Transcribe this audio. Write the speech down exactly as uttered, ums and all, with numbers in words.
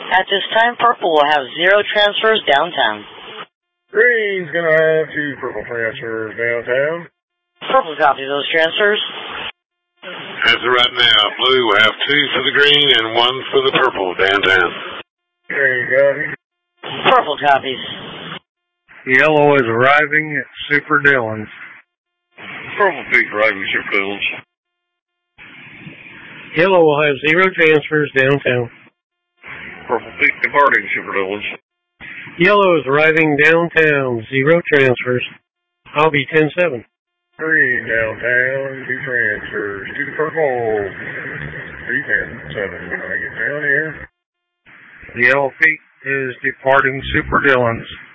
At this time, Purple will have zero transfers downtown. Green's gonna have two purple transfers downtown. Purple copy those transfers. As of right now, Blue will have two for the green and one for the purple downtown. Green copy. Purple copies. Yellow is arriving at Super Dillon's. Purple Peak arriving at Super Dillon's. Yellow will have zero transfers downtown. Purple Peak departing Super Dillon's. Yellow is arriving downtown, zero transfers. I'll be ten seven. Green downtown, two transfers to the purple. three ten seven. Can I get down here? The Yellow Peak is departing Super Dillon's.